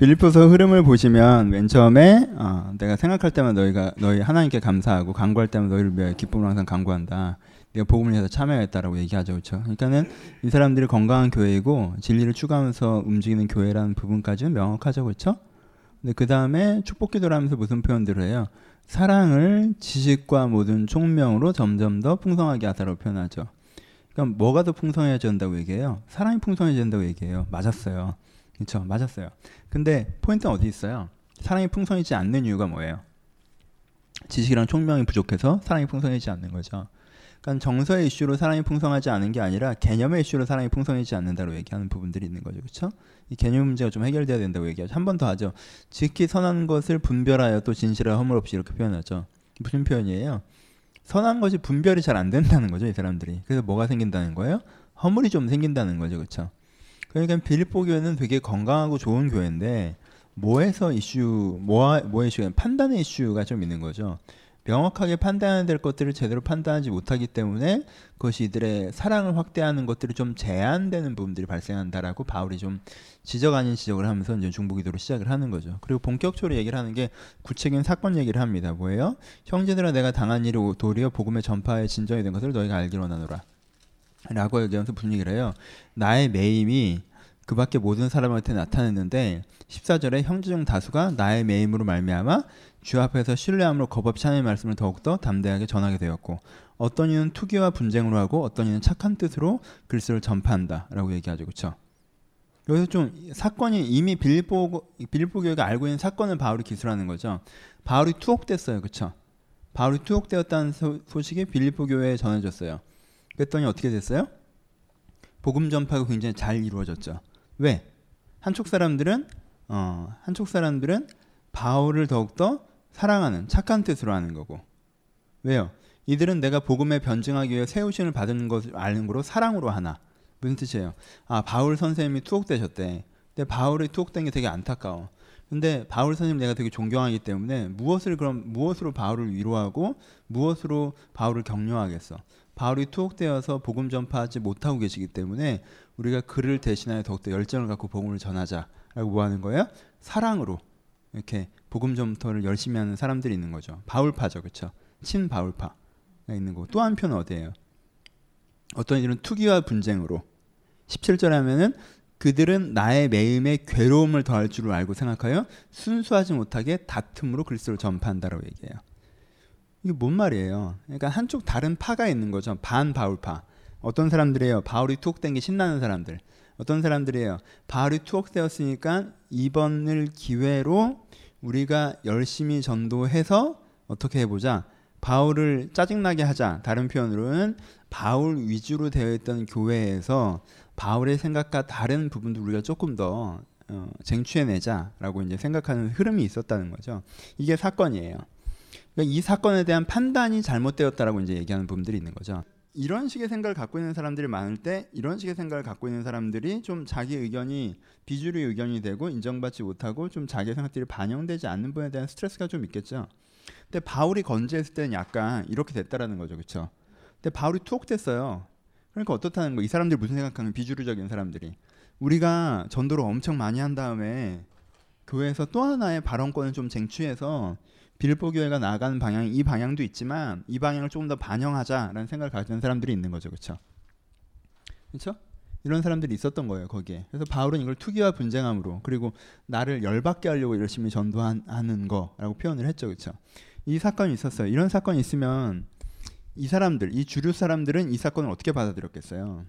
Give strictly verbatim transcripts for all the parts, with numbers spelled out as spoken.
빌립보서 흐름을 보시면 맨 처음에 어, 내가 생각할 때만 너희가 너희 하나님께 감사하고 간구할 때만 너희를 위하여 기쁨을 항상 간구한다. 네가 복음을 위해서 참여했다라고 얘기하죠, 그렇죠? 그러니까는 이 사람들이 건강한 교회이고 진리를 추구하면서 움직이는 교회라는 부분까지는 명확하죠, 그렇죠? 근데 그 다음에 축복기도를 하면서 무슨 표현들을 해요? 사랑을 지식과 모든 총명으로 점점 더 풍성하게 하다라고 표현하죠. 그러니까 뭐가 더 풍성해져야 된다고 얘기해요? 사랑이 풍성해져야 된다고 얘기해요. 맞았어요. 그렇죠? 맞았어요. 근데 포인트는 어디 있어요? 사랑이 풍성해지지 않는 이유가 뭐예요? 지식이랑 총명이 부족해서 사랑이 풍성해지지 않는 거죠. 그러니까 정서의 이슈로 사랑이 풍성하지 않은 게 아니라 개념의 이슈로 사랑이 풍성해지지 않는다고 얘기하는 부분들이 있는 거죠. 그렇죠? 이 개념 문제가 좀 해결돼야 된다고 얘기하죠. 한 번 더 하죠. 지극히 선한 것을 분별하여 또 진실과 허물 없이 이렇게 표현하죠. 무슨 표현이에요? 선한 것이 분별이 잘 안 된다는 거죠, 이 사람들이. 그래서 뭐가 생긴다는 거예요? 허물이 좀 생긴다는 거죠, 그렇죠? 그러니까 빌립보 교회는 되게 건강하고 좋은 교회인데 뭐에서 이슈, 뭐, 뭐의 이슈가 판단의 이슈가 좀 있는 거죠. 명확하게 판단해야 될 것들을 제대로 판단하지 못하기 때문에 그것이 이들의 사랑을 확대하는 것들이 좀 제한되는 부분들이 발생한다라고 바울이 좀 지적 아닌 지적을 하면서 이제 중보기도로 시작을 하는 거죠. 그리고 본격적으로 얘기를 하는 게 구체적인 사건 얘기를 합니다. 뭐예요? 형제들아 내가 당한 일이 도리어 복음의 전파에 진정이 된 것을 너희가 알기로 원하노라 라고 얘기하면서 무슨 얘기를 해요? 나의 매임이 그 밖에 모든 사람한테 나타냈는데 십사 절에 형제 중 다수가 나의 매임으로 말미암아 주 앞에서 신뢰함으로 겁없이 하나님의 말씀을 더욱더 담대하게 전하게 되었고 어떤 이는 투기와 분쟁으로 하고 어떤 이는 착한 뜻으로 글쓰를 전파한다 라고 얘기하죠. 그렇죠? 여기서 좀 사건이 이미 빌립보, 빌립보 교회가 알고 있는 사건을 바울이 기술하는 거죠. 바울이 투옥됐어요. 그렇죠? 바울이 투옥되었다는 소, 소식이 빌립보 교회에 전해졌어요. 그랬더니 어떻게 됐어요? 복음 전파가 굉장히 잘 이루어졌죠. 왜? 한쪽 사람들은 어, 한쪽 사람들은 바울을 더욱더 사랑하는 착한 뜻으로 하는 거고. 왜요? 이들은 내가 복음에 변증하기 위해 세우심을 받은 것을 아는 거로 사랑으로 하나. 무슨 뜻이에요? 아, 바울 선생님이 투옥되셨대. 근데 바울이 투옥된 게 되게 안타까워. 근데 바울 선생님 내가 되게 존경하기 때문에 무엇을 그럼 무엇으로 바울을 위로하고 무엇으로 바울을 격려하겠어? 바울이 투옥되어서 복음 전파하지 못하고 계시기 때문에 우리가 그를 대신하여 더욱더 열정을 갖고 복음을 전하자라고 뭐 하는 거예요? 사랑으로 이렇게 복음 전파를 열심히 하는 사람들이 있는 거죠. 바울파죠, 그렇죠? 친 바울파가 있는 거. 또 한편은 어디예요? 어떤 이들은 투기와 분쟁으로 십칠 절에 하면은 그들은 나의 매임에 괴로움을 더할 줄을 알고 생각하여 순수하지 못하게 다툼으로 글쓰를 전파한다라고 얘기해요. 이게 뭔 말이에요? 그러니까 한쪽 다른 파가 있는 거죠. 반 바울파. 어떤 사람들이에요? 바울이 투옥된 게 신나는 사람들. 어떤 사람들이에요? 바울이 투옥되었으니까 이번을 기회로 우리가 열심히 전도해서 어떻게 해보자. 바울을 짜증나게 하자. 다른 표현으로는 바울 위주로 되어 있던 교회에서 바울의 생각과 다른 부분도 우리가 조금 더 어, 쟁취해내자라고 이제 생각하는 흐름이 있었다는 거죠. 이게 사건이에요. 그러니까 이 사건에 대한 판단이 잘못되었다라고 이제 얘기하는 부분들이 있는 거죠. 이런 식의 생각을 갖고 있는 사람들이 많을 때 이런 식의 생각을 갖고 있는 사람들이 좀 자기 의견이 비주류 의견이 되고 인정받지 못하고 좀 자기 생각들이 반영되지 않는 부분에 대한 스트레스가 좀 있겠죠. 근데 바울이 건재했을 때는 약간 이렇게 됐다라는 거죠. 그렇죠? 근데 바울이 투옥됐어요. 그러니까 어떻다는 거? 이 사람들이 무슨 생각하는 비주류적인 사람들이 우리가 전도를 엄청 많이 한 다음에 교회에서 또 하나의 발언권을 좀 쟁취해서 빌립보 교회가 나아가는 방향이 이 방향도 있지만 이 방향을 조금 더 반영하자라는 생각을 가지는 사람들이 있는 거죠. 그렇죠? 그렇죠? 이런 사람들이 있었던 거예요. 거기에. 그래서 바울은 이걸 투기와 분쟁함으로 그리고 나를 열받게 하려고 열심히 전도하는 거라고 표현을 했죠. 그렇죠? 이 사건이 있었어요. 이런 사건이 있으면 이 사람들, 이 주류 사람들은 이 사건을 어떻게 받아들였겠어요?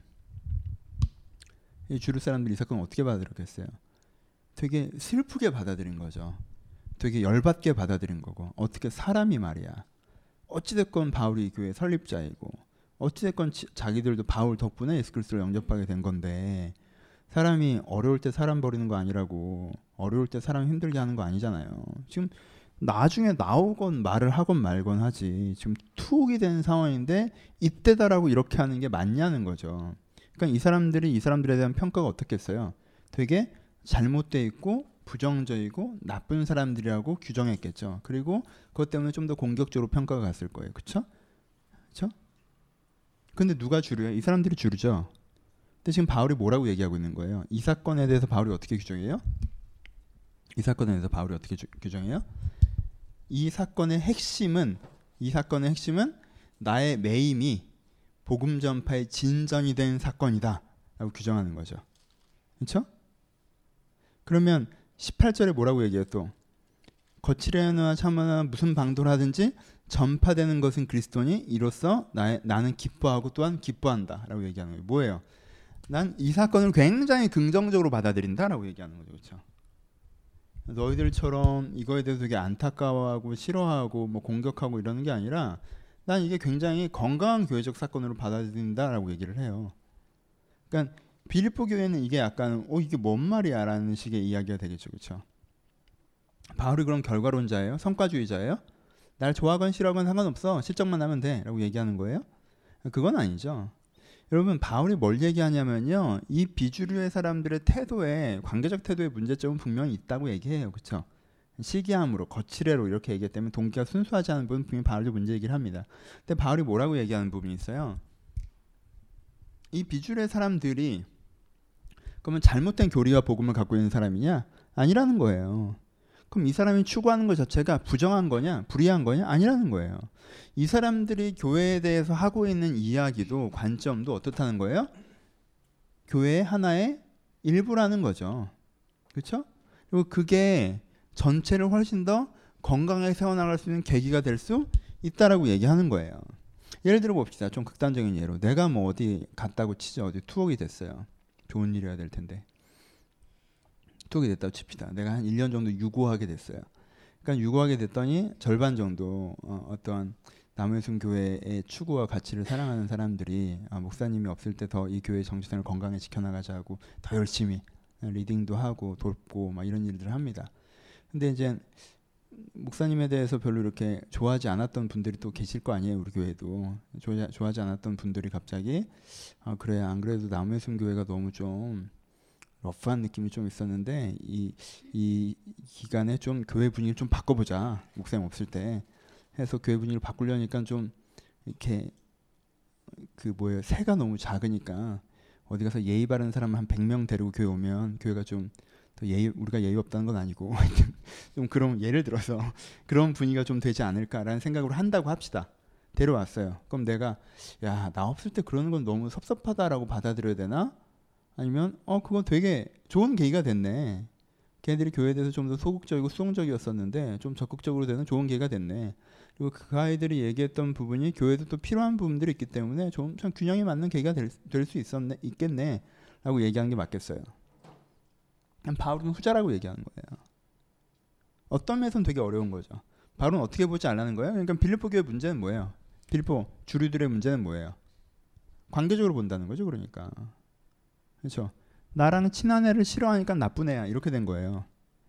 이 주류 사람들이 이 사건을 어떻게 받아들였겠어요? 되게 슬프게 받아들인 거죠. 되게 열받게 받아들인 거고 어떻게 사람이 말이야. 어찌됐건 바울이 교회 설립자이고 어찌됐건 지, 자기들도 바울 덕분에 예수 그리스도를 영접하게 된 건데 사람이 어려울 때 사람 버리는 거 아니라고 어려울 때 사람 힘들게 하는 거 아니잖아요. 지금 나중에 나오건 말을 하건 말건 하지 지금 투옥이 된 상황인데 이때다라고 이렇게 하는 게 맞냐는 거죠. 그러니까 이 사람들이 이 사람들에 대한 평가가 어떻겠어요? 되게 잘못돼 있고 부정적이고 나쁜 사람들이라고 규정했겠죠. 그리고 그것 때문에 좀 더 공격적으로 평가가 갔을 거예요. 그렇죠? 그렇죠? 근데 누가 주류예요? 이 사람들이 주류죠. 근데 지금 바울이 뭐라고 얘기하고 있는 거예요? 이 사건에 대해서 바울이 어떻게 규정해요? 이 사건에 대해서 바울이 어떻게 주, 규정해요? 이 사건의 핵심은 이 사건의 핵심은 나의 매임이 복음 전파의 진전이 된 사건이다 라고 규정하는 거죠. 그렇죠? 그러면 십팔 절에 뭐라고 얘기해요? 또 거칠거나 참거나 무슨 방도를 하든지 전파되는 것은 그리스도니 이로써 나, 나는 기뻐하고 또한 기뻐한다 라고 얘기하는 거예요. 뭐예요? 난 이 사건을 굉장히 긍정적으로 받아들인다 라고 얘기하는 거죠. 그렇죠? 너희들처럼 이거에 대해서 되게 안타까워하고 싫어하고 뭐 공격하고 이러는 게 아니라 난 이게 굉장히 건강한 교회적 사건으로 받아들인다라고 얘기를 해요. 그러니까 빌립보 교회는 이게 약간 어 이게 뭔 말이야 라는 식의 이야기가 되겠죠. 그렇죠? 바울이 그럼 결과론자예요? 성과주의자예요? 날 좋아하건 싫어하건 상관없어. 실적만 하면 돼 라고 얘기하는 거예요? 그건 아니죠. 여러분 바울이 뭘 얘기하냐면요. 이 비주류의 사람들의 태도에 관계적 태도의 문제점은 분명히 있다고 얘기해요. 그렇죠? 시기함으로 거칠애로 이렇게 얘기했기 때문에 동기가 순수하지 않은 부분 분명히 바울이 문제 얘기를 합니다. 근데 바울이 뭐라고 얘기하는 부분이 있어요. 이 비주류의 사람들이 그러면 잘못된 교리와 복음을 갖고 있는 사람이냐? 아니라는 거예요. 그럼 이 사람이 추구하는 것 자체가 부정한 거냐? 불의한 거냐? 아니라는 거예요. 이 사람들이 교회에 대해서 하고 있는 이야기도 관점도 어떻다는 거예요? 교회의 하나의 일부라는 거죠. 그렇죠? 그리고 그게 전체를 훨씬 더 건강하게 세워나갈 수 있는 계기가 될 수 있다라고 얘기하는 거예요. 예를 들어 봅시다. 좀 극단적인 예로. 내가 뭐 어디 갔다고 치죠. 어디 투옥이 됐어요. 좋은 일이어야 될 텐데. 투옥이 됐다고 칩시다. 내가 한 일 년 정도 유고하게 됐어요. 그러니까 유고하게 됐더니 절반 정도 어, 어떤 남해순 교회의 추구와 가치를 사랑하는 사람들이 아, 목사님이 없을 때 더 이 교회 정체성을 건강히 지켜나가자고 더 열심히 리딩도 하고 돕고 막 이런 일들을 합니다. 근데 이제 목사님에 대해서 별로 이렇게 좋아하지 않았던 분들이 또 계실 거 아니에요. 우리 교회도 좋아, 좋아하지 않았던 분들이 갑자기 아 그래 안 그래도 남해순 교회가 너무 좀 러프한 느낌이 좀 있었는데 이, 이 기간에 좀 교회 분위기를 좀 바꿔보자. 목사님 없을 때 해서 교회 분위기를 바꾸려니까 좀 이렇게 그 뭐예요 새가 너무 작으니까 어디 가서 예의 바른 사람 한 백 명 데리고 교회 오면 교회가 좀 더 예의 우리가 예의 없다는 건 아니고 좀 그런 예를 들어서 그런 분위기가 좀 되지 않을까라는 생각으로 한다고 합시다. 데려왔어요. 그럼 내가 야 나 없을 때 그러는 건 너무 섭섭하다라고 받아들여야 되나? 아니면 어 그건 되게 좋은 계기가 됐네. 걔네들이 교회에 대해서 좀 더 소극적이고 수용적이었었는데 좀 적극적으로 되는 좋은 계기가 됐네. 그리고 그 아이들이 얘기했던 부분이 교회에도 또 필요한 부분들이 있기 때문에 좀 참 균형이 맞는 계기가 될 수 있었네 있겠네 라고 얘기하는 게 맞겠어요. 바울은 후자라고 얘기하는 거예요. 어떤 면에서는 되게 어려운 거죠. 바울은 어떻게 보지 않라는 거예요? 그러니까 빌립보 교회 문제는 뭐예요? 빌립보 주류들의 문제는 뭐예요? 관계적으로 본다는 거죠. 그러니까 그렇죠. 나랑 친한 애를 싫어하니까 나쁜 애야 이렇게 된 거예요.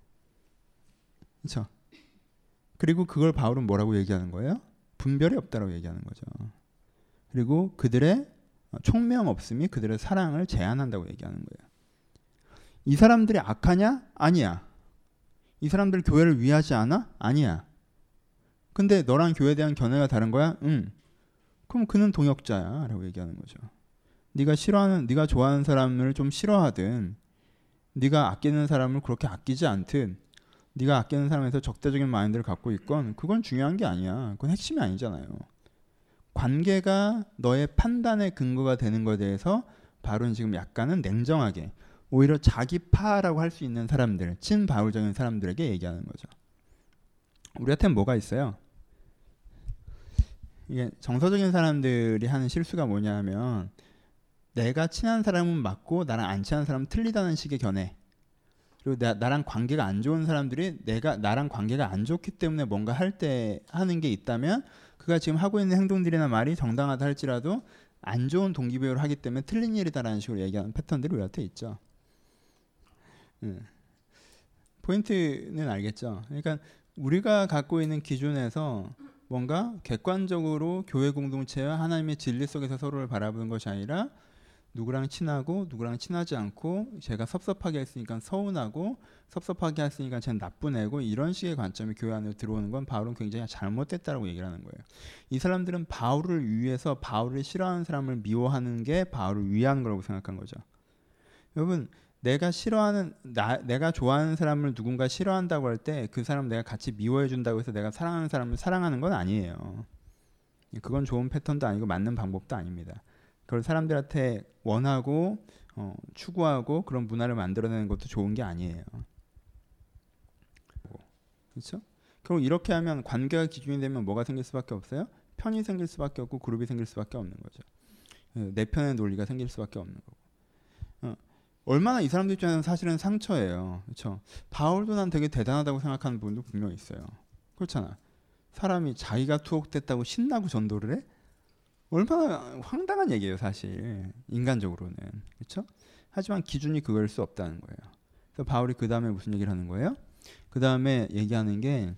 그렇죠. 그리고 그걸 바울은 뭐라고 얘기하는 거예요? 분별이 없다라고 얘기하는 거죠. 그리고 그들의 총명 없음이 그들의 사랑을 제한한다고 얘기하는 거예요. 이 사람들이 악하냐? 아니야. 이 사람들 교회를 위하지 않아? 아니야. 근데 너랑 교회에 대한 견해가 다른 거야? 응. 그럼 그는 동역자야 라고 얘기하는 거죠. 네가 싫어하는, 네가 좋아하는 사람을 좀 싫어하든 네가 아끼는 사람을 그렇게 아끼지 않든 네가 아끼는 사람에서 적대적인 마인드를 갖고 있건 그건 중요한 게 아니야. 그건 핵심이 아니잖아요. 관계가 너의 판단의 근거가 되는 것에 대해서 바울은 지금 약간은 냉정하게 오히려 자기파라고 할 수 있는 사람들, 친바울적인 사람들에게 얘기하는 거죠. 우리한테는 뭐가 있어요? 이게 정서적인 사람들이 하는 실수가 뭐냐면 내가 친한 사람은 맞고 나랑 안 친한 사람은 틀리다는 식의 견해. 그리고 나, 나랑 관계가 안 좋은 사람들이 내가 나랑 관계가 안 좋기 때문에 뭔가 할 때 하는 게 있다면 그가 지금 하고 있는 행동들이나 말이 정당하다 할지라도 안 좋은 동기부여를 하기 때문에 틀린 일이다라는 식으로 얘기하는 패턴들이 우리한테 있죠. 음. 포인트는 알겠죠. 그러니까 우리가 갖고 있는 기준에서 뭔가 객관적으로 교회 공동체와 하나님의 진리 속에서 서로를 바라보는 것이 아니라 누구랑 친하고 누구랑 친하지 않고 제가 섭섭하게 했으니까 서운하고 섭섭하게 했으니까 쟤는 나쁜 애고 이런 식의 관점이 교회 안에 들어오는 건 바울은 굉장히 잘못됐다라고 얘기를 하는 거예요. 이 사람들은 바울을 위해서 바울을 싫어하는 사람을 미워하는 게 바울을 위하는 거라고 생각한 거죠. 여러분 내가 싫어하는 나 내가 좋아하는 사람을 누군가 싫어한다고 할 때 그 사람 내가 같이 미워해 준다고 해서 내가 사랑하는 사람을 사랑하는 건 아니에요. 그건 좋은 패턴도 아니고 맞는 방법도 아닙니다. 그걸 사람들한테 원하고 어, 추구하고 그런 문화를 만들어내는 것도 좋은 게 아니에요. 그렇죠? 그럼 이렇게 하면 관계가 기준이 되면 뭐가 생길 수밖에 없어요? 편이 생길 수밖에 없고 그룹이 생길 수밖에 없는 거죠. 내 편의 논리가 생길 수밖에 없는 거고. 어, 얼마나 이 사람들 입장에서는 사실은 상처예요. 그렇죠? 바울도 난 되게 대단하다고 생각하는 부분도 분명히 있어요. 그렇잖아. 사람이 자기가 투옥됐다고 신나고 전도를 해? 얼마나 황당한 얘기예요, 사실. 인간적으로는. 그렇죠? 하지만 기준이 그걸 수 없다는 거예요. 그래서 바울이 그 다음에 무슨 얘기를 하는 거예요? 그 다음에 얘기하는 게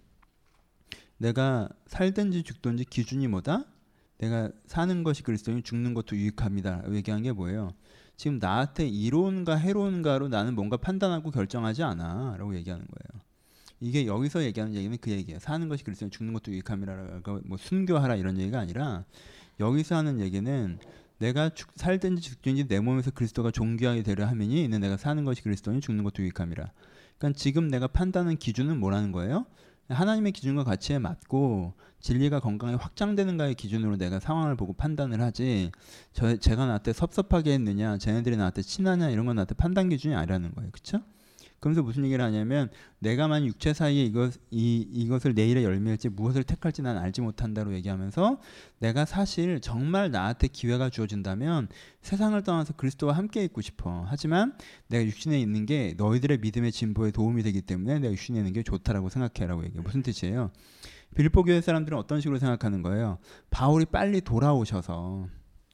내가 살든지 죽든지 기준이 뭐다? 내가 사는 것이 그리스도니 죽는 것도 유익합니다. 얘기한 게 뭐예요? 지금 나한테 이로운가 해로운가로 나는 뭔가 판단하고 결정하지 않아 라고 얘기하는 거예요. 이게 여기서 얘기하는 얘기는 그 얘기예요. 사는 것이 그리스도니 죽는 것도 유익함이라고 뭐 순교하라 이런 얘기가 아니라 여기서 하는 얘기는 내가 죽, 살든지 죽든지 내 몸에서 그리스도가 존귀하게 되려 하면이 있는 내가 사는 것이 그리스도니 죽는 것도 유익함이라. 그러니까 지금 내가 판단하는 기준은 뭐라는 거예요? 하나님의 기준과 가치에 맞고 진리가 건강에 확장되는가의 기준으로 내가 상황을 보고 판단을 하지 저, 제가 나한테 섭섭하게 했느냐 쟤네들이 나한테 친하냐 이런 건 나한테 판단 기준이 아니라는 거예요. 그렇죠? 그러면서 무슨 얘기를 하냐면 내가 만 육체 사이에 이것, 이, 이것을 내일의 열매일지 무엇을 택할지 난 알지 못한다고 얘기하면서 내가 사실 정말 나한테 기회가 주어진다면 세상을 떠나서 그리스도와 함께 있고 싶어. 하지만 내가 육신에 있는 게 너희들의 믿음의 진보에 도움이 되기 때문에 내가 육신에 있는 게 좋다라고 생각해라고 얘기해요. 무슨 뜻이에요? 빌립보 교회 사람들은 어떤 식으로 생각하는 거예요? 바울이 빨리 돌아오셔서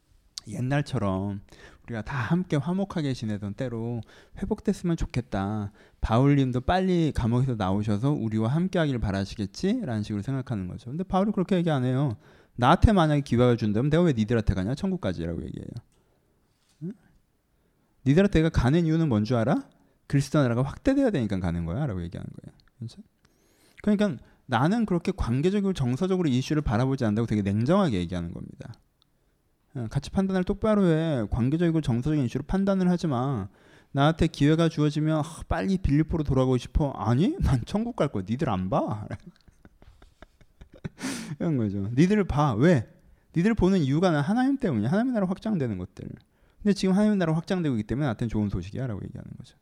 옛날처럼 우리가 다 함께 화목하게 지내던 때로 회복됐으면 좋겠다. 바울님도 빨리 감옥에서 나오셔서 우리와 함께 하기를 바라시겠지? 라는 식으로 생각하는 거죠. 근데 바울이 그렇게 얘기 안 해요. 나한테 만약에 기회가 준다면 내가 왜 니들한테 가냐? 천국까지라고 얘기해요. 응? 니들한테 내가 가는 이유는 뭔 줄 알아? 그리스도 나라가 확대돼야 되니까 가는 거야 라고 얘기하는 거예요. 그렇죠? 그러니까 나는 그렇게 관계적으로 정서적으로 이슈를 바라보지 않는다고 되게 냉정하게 얘기하는 겁니다. 같이 판단을 똑바로 해. 관계적이고 정서적인 이슈로 판단을 하지 마. 나한테 기회가 주어지면 아, 빨리 빌립보로 돌아가고 싶어. 아니? 난 천국 갈 거야. 니들 안 봐. 이런 거죠. 니들 봐. 왜? 니들 보는 이유가 난 하나님 때문이야. 하나님의 나라 확장되는 것들. 근데 지금 하나님의 나라 확장되고 있기 때문에 나한테는 좋은 소식이야 라고 얘기하는 거죠.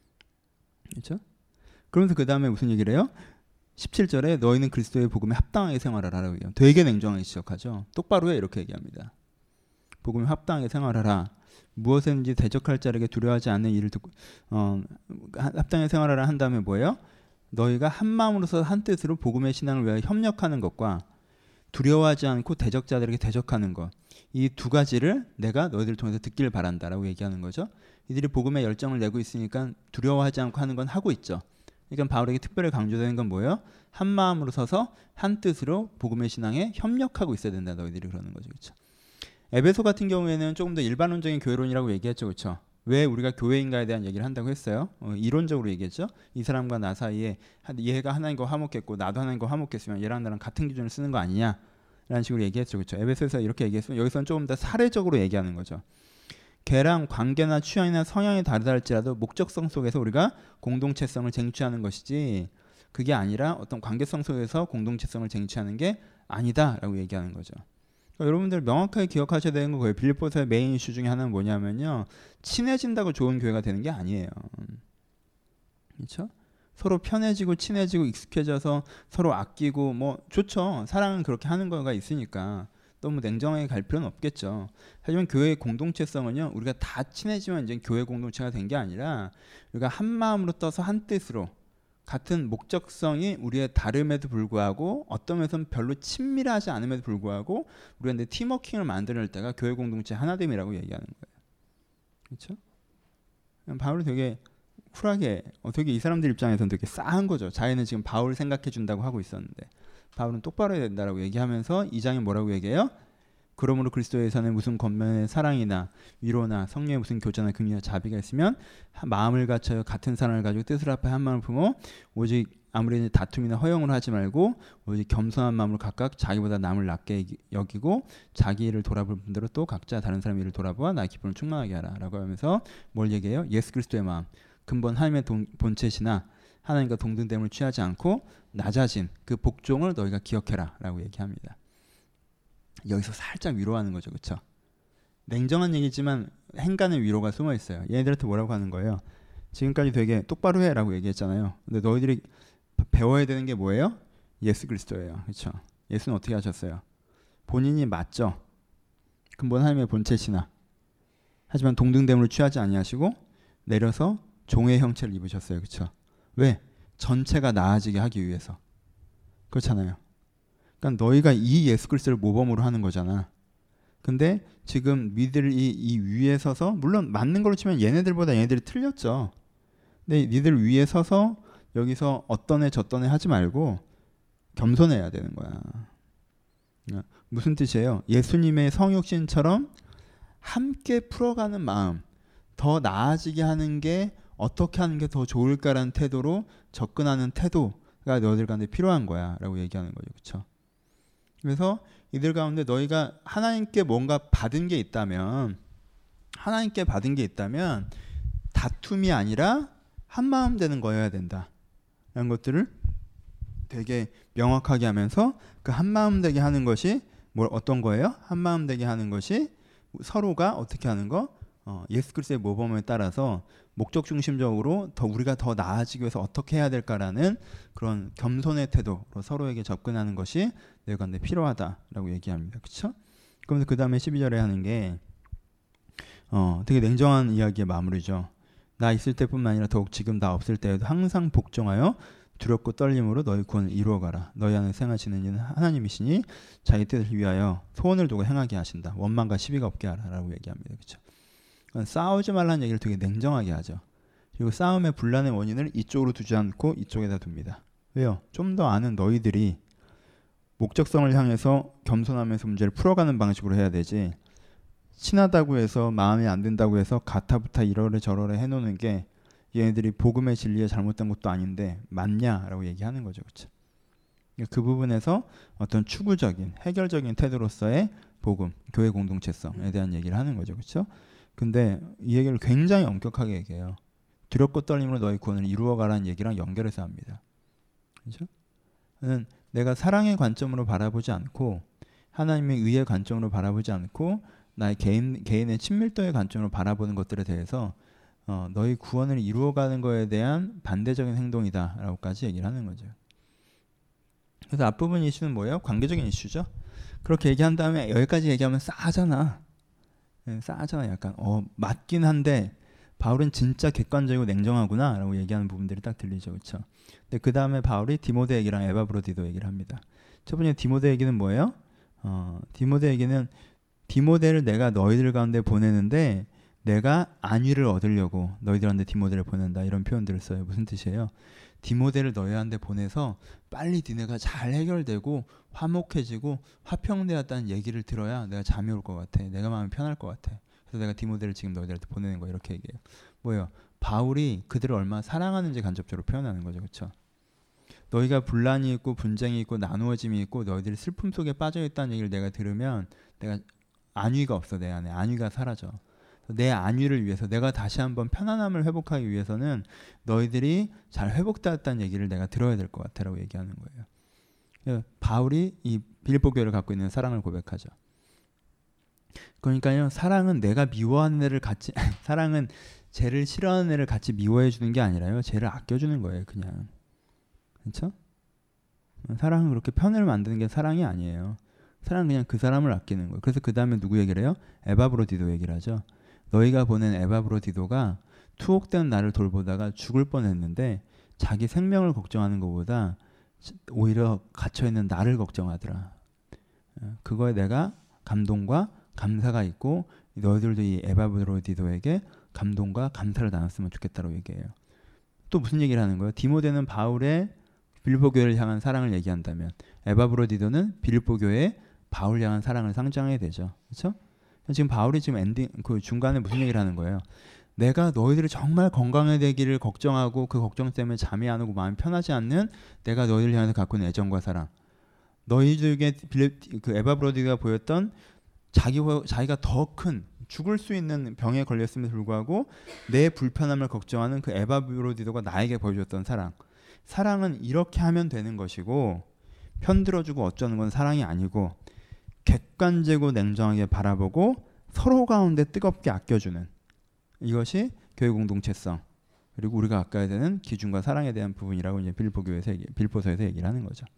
그렇죠? 그러면서 그 다음에 무슨 얘기를 해요? 십칠 절에 너희는 그리스도의 복음에 합당하게 생활하라 라고 얘기해요. 되게 냉정하게 지적하죠. 똑바로 해 이렇게 얘기합니다. 복음에 합당하게 생활하라. 무엇이든지 대적할 자에게 두려워하지 않는 일을 듣고 어, 합당하게 생활하라 한 다음에 뭐예요? 너희가 한 마음으로서 한 뜻으로 복음의 신앙을 위하여 협력하는 것과 두려워하지 않고 대적자들에게 대적하는 것. 이 두 가지를 내가 너희들을 통해서 듣기를 바란다라고 얘기하는 거죠. 이들이 복음의 열정을 내고 있으니까 두려워하지 않고 하는 건 하고 있죠. 그러니까 바울에게 특별히 강조되는 건 뭐예요? 한 마음으로 서서 한 뜻으로 복음의 신앙에 협력하고 있어야 된다. 너희들이 그러는 거죠. 그렇죠? 에베소 같은 경우에는 조금 더 일반론적인 교회론이라고 얘기했죠. 그렇죠? 왜 우리가 교회인가에 대한 얘기를 한다고 했어요? 어, 이론적으로 얘기했죠. 이 사람과 나 사이에 얘가 하나님과 화목했고 나도 하나님과 화목했으면 얘랑 나랑 같은 기준을 쓰는 거 아니냐 라는 식으로 얘기했죠. 그렇죠? 에베소에서 이렇게 얘기했으면 여기서는 조금 더 사례적으로 얘기하는 거죠. 걔랑 관계나 취향이나 성향이 다르다 할지라도 목적성 속에서 우리가 공동체성을 쟁취하는 것이지 그게 아니라 어떤 관계성 속에서 공동체성을 쟁취하는 게 아니다 라고 얘기하는 거죠. 그러니까 여러분들 명확하게 기억하셔야 되는 거예요. 빌립보서의 메인 이슈 중에 하나는 뭐냐면요. 친해진다고 좋은 교회가 되는 게 아니에요. 그렇죠? 서로 편해지고 친해지고 익숙해져서 서로 아끼고 뭐 좋죠. 사랑은 그렇게 하는 거가 있으니까 너무 냉정하게 갈 필요는 없겠죠. 하지만 교회의 공동체성은요. 우리가 다 친해지면 이제 교회 공동체가 된 게 아니라 우리가 한 마음으로 떠서 한 뜻으로 같은 목적성이 우리의 다름에도 불구하고 어떤 면에서는 별로 친밀하지 않음에도 불구하고 우리가 이제 팀워킹을 만들 때가 교회 공동체 하나됨이라고 얘기하는 거예요. 그렇죠? 바울이 되게 쿨하게 어, 되게 이 사람들 입장에서는 되게 싸한 거죠. 자기는 지금 바울 생각해 준다고 하고 있었는데 바울은 똑바로 해야 된다라고 얘기하면서 이 장에 뭐라고 얘기해요? 그러므로 그리스도에서는 무슨 겉면의 사랑이나 위로나 성령의 무슨 교제나 긍휼이나 자비가 있으면 마음을 갖춰 같은 사랑을 가지고 뜻을 합해 한 마음을 품어 오직 아무리 이제 다툼이나 허용을 하지 말고 오직 겸손한 마음으로 각각 자기보다 남을 낮게 여기고 자기 일을 돌아볼 분들은 또 각자 다른 사람 일을 돌아보아 나의 기쁨을 충만하게 하라 라고 하면서 뭘 얘기해요? 예수 그리스도의 마음, 근본 하나님의 동, 본체시나 하나님과 동등됨을 취하지 않고 낮아진 그 복종을 너희가 기억해라 라고 얘기합니다. 여기서 살짝 위로하는 거죠. 그렇죠? 냉정한 얘기지만 행간의 위로가 숨어 있어요. 얘네들한테 뭐라고 하는 거예요? 지금까지 되게 똑바로 해라고 얘기했잖아요. 근데 너희들이 배워야 되는 게 뭐예요? 예수 그리스도예요. 그렇죠? 예수는 어떻게 하셨어요? 본인이 맞죠. 근본 하나님의 본체시나 하지만 동등됨을 취하지 아니하시고 내려서 종의 형체를 입으셨어요. 그렇죠? 왜? 전체가 나아지게 하기 위해서. 그렇잖아요. 그러니까 너희가 이 예수 그리스도를 모범으로 하는 거잖아. 근데 지금 니들이 이 위에 서서 물론 맞는 걸로 치면 얘네들보다 얘네들이 틀렸죠. 근데 니들 위에 서서 여기서 어떤 애 저떤 애 하지 말고 겸손해야 되는 거야. 무슨 뜻이에요? 예수님의 성육신처럼 함께 풀어가는 마음, 더 나아지게 하는 게 어떻게 하는 게 더 좋을까라는 태도로 접근하는 태도가 너희들 가운데 필요한 거야 라고 얘기하는 거죠. 그렇죠? 그래서 이들 가운데 너희가 하나님께 뭔가 받은 게 있다면 하나님께 받은 게 있다면 다툼이 아니라 한마음 되는 거여야 된다 라는 것들을 되게 명확하게 하면서 그 한마음 되게 하는 것이 뭘 어떤 거예요? 한마음 되게 하는 것이 서로가 어떻게 하는 거? 어, 예수 그리스도의 모범에 따라서 목적 중심적으로 더 우리가 더 나아지기 위해서 어떻게 해야 될까라는 그런 겸손의 태도로 서로에게 접근하는 것이 내 가운데 필요하다라고 얘기합니다. 그렇죠? 그러면서 그 다음에 십이 절에 하는 게 어, 되게 냉정한 이야기의 마무리죠. 나 있을 때뿐만 아니라 더욱 지금 나 없을 때에도 항상 복종하여 두렵고 떨림으로 너희 구원을 이루어가라. 너희 안에 생하시는 이는 하나님이시니 자기 뜻을 위하여 소원을 두고 행하게 하신다. 원망과 시비가 없게 하라 라고 얘기합니다. 그렇죠? 싸우지 말라는 얘기를 되게 냉정하게 하죠. 그리고 싸움의 분란의 원인을 이쪽으로 두지 않고 이쪽에다 둡니다. 왜요? 좀 더 아는 너희들이 목적성을 향해서 겸손하면서 문제를 풀어가는 방식으로 해야 되지, 친하다고 해서 마음에 안 든다고 해서 가타부타 이러래 저러래 해놓는 게 얘네들이 복음의 진리에 잘못된 것도 아닌데 맞냐라고 얘기하는 거죠. 그렇죠? 그 부분에서 어떤 추구적인 해결적인 태도로서의 복음, 교회 공동체성에 대한 얘기를 하는 거죠. 그렇죠? 근데 이 얘기를 굉장히 엄격하게 얘기해요. 두렵고 떨림으로 너희 구원을 이루어가라는 얘기랑 연결해서 합니다. 그렇죠? 내가 사랑의 관점으로 바라보지 않고 하나님의 의의 관점으로 바라보지 않고 나의 개인, 개인의 친밀도의 관점으로 바라보는 것들에 대해서 어, 너희 구원을 이루어가는 것에 대한 반대적인 행동이다 라고까지 얘기를 하는 거죠. 그래서 앞부분 이슈는 뭐예요? 관계적인 이슈죠. 그렇게 얘기한 다음에 여기까지 얘기하면 싸하잖아. 싸하잖아. 약간 어 맞긴 한데 바울은 진짜 객관적이고 냉정하구나 라고 얘기하는 부분들이 딱 들리죠. 그렇죠? 근데 그 다음에 바울이 디모데 얘기랑 에바브로디도 얘기를 합니다. 첫 번째 디모데 얘기는 뭐예요? 어, 디모데 얘기는 디모데를 내가 너희들 가운데 보내는데 내가 안위를 얻으려고 너희들한테 디모데를 보낸다 이런 표현들을 써요. 무슨 뜻이에요? 디모데를 너희한테 보내서 빨리 니네가 잘 해결되고 화목해지고 화평되었다는 얘기를 들어야 내가 잠이 올 것 같아. 내가 마음이 편할 것 같아. 그래서 내가 디모데를 지금 너희들한테 보내는 거야. 이렇게 얘기해요. 뭐예요? 바울이 그들을 얼마나 사랑하는지 간접적으로 표현하는 거죠. 그렇죠? 너희가 분란이 있고 분쟁이 있고 나누어짐이 있고 너희들이 슬픔 속에 빠져있다는 얘기를 내가 들으면 내가 안위가 없어. 내 안에 안위가 사라져. 내 안위를 위해서 내가 다시 한번 편안함을 회복하기 위해서는 너희들이 잘 회복되었다는 얘기를 내가 들어야 될 것 같아라고 얘기하는 거예요. 바울이 이 빌립보 교회를 갖고 있는 사랑을 고백하죠. 그러니까요, 사랑은 내가 미워하는 애를 같이 사랑은 쟤를 싫어하는 애를 같이 미워해 주는 게 아니라요, 쟤를 아껴주는 거예요. 그냥. 그렇죠? 사랑은 그렇게 편을 만드는 게 사랑이 아니에요. 사랑은 그냥 그 사람을 아끼는 거예요. 그래서 그 다음에 누구 얘기를 해요? 에바브로디도 얘기를 하죠. 너희가 보낸 에바브로디도가 투옥된 나를 돌보다가 죽을 뻔했는데 자기 생명을 걱정하는 것보다 오히려 갇혀있는 나를 걱정하더라. 그거에 내가 감동과 감사가 있고 너희들도 이 에바브로디도에게 감동과 감사를 나눴으면 좋겠다고 얘기해요. 또 무슨 얘기를 하는 거예요? 디모데는 바울의 빌립보 교회를 향한 사랑을 얘기한다면 에바브로디도는 빌립보 교회의 바울 향한 사랑을 상징하게 되죠. 그렇죠? 지금 바울이 지금 엔딩 그 중간에 무슨 얘기를 하는 거예요? 내가 너희들이 정말 건강해지기를 걱정하고 그 걱정 때문에 잠이 안 오고 마음이 편하지 않는 내가 너희를 향해서 갖고 있는 애정과 사랑. 너희들에게 그 에바 브로디가 보였던 자기, 자기가 더 큰 죽을 수 있는 병에 걸렸음에도 불구하고 내 불편함을 걱정하는 그 에바 브로디도가 나에게 보여줬던 사랑. 사랑은 이렇게 하면 되는 것이고 편들어주고 어쩌는 건 사랑이 아니고 객관적이고 냉정하게 바라보고 서로 가운데 뜨겁게 아껴주는 이것이 교회 공동체성 그리고 우리가 아껴야 되는 기준과 사랑에 대한 부분이라고 이제 빌립보 교회에서 얘기, 빌립보서에서 얘기를 하는 거죠.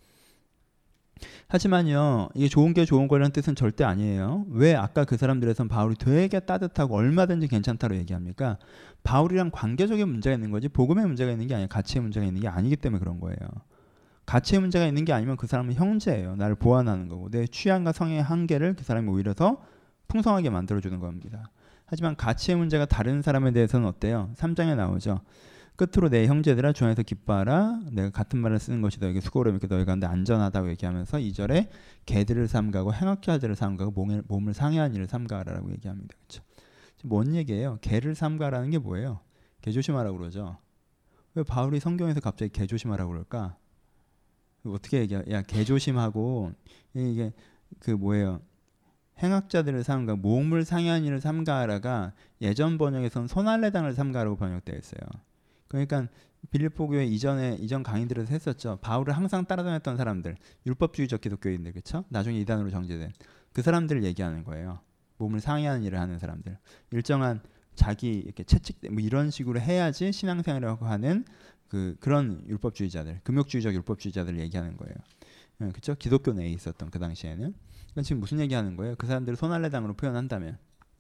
하지만요, 이게 좋은 게 좋은 거라는 뜻은 절대 아니에요. 왜 아까 그 사람들에선 바울이 되게 따뜻하고 얼마든지 괜찮다고 얘기합니까? 바울이랑 관계적인 문제가 있는 거지 복음의 문제가 있는 게 아니라 가치의 문제가 있는 게 아니기 때문에 그런 거예요. 가치의 문제가 있는 게 아니면 그 사람은 형제예요. 나를 보완하는 거고 내 취향과 성의 한계를 그 사람이 오히려 더 풍성하게 만들어주는 겁니다. 하지만 가치의 문제가 다른 사람에 대해서는 어때요? 삼 장에 나오죠. 끝으로 내 형제들아 주 안에서 기뻐하라. 내가 같은 말을 쓰는 것이 너에게 수고로 믿게 너희 가운데 안전하다고 얘기하면서 이 절에 개들을 삼가고 행악케 할 자를 삼가고 몸을, 몸을 상해한 일을 삼가라라고 얘기합니다. 그렇죠? 뭔 얘기예요? 개를 삼가라는 게 뭐예요? 개 조심하라고 그러죠. 왜 바울이 성경에서 갑자기 개 조심하라고 그럴까? 어떻게 얘기해? 야, 개 조심하고 이게 그 뭐예요? 행악자들을 삼가 몸을 상해한 일을 삼가라가 예전 번역에서는 손할례당을 삼가라고 번역되어 있어요. 그러니까 빌립보 교회 이전에 이전 강의들에서 했었죠. 바울을 항상 따라다녔던 사람들, 율법주의적 기독교인들, 그렇죠? 나중에 이단으로 정제된 그 사람들을 얘기하는 거예요. 몸을 상해하는 일을 하는 사람들, 일정한 자기 이렇게 채찍 뭐 이런 식으로 해야지 신앙생활이라고 하는 그 그런 율법주의자들, 금욕주의적 율법주의자들을 얘기하는 거예요. 그렇죠? 기독교 내에 있었던 그 당시에는. 그러니까 지금 무슨 얘기하는 거예요? 그 사람들을 손할례당으로 표현한다면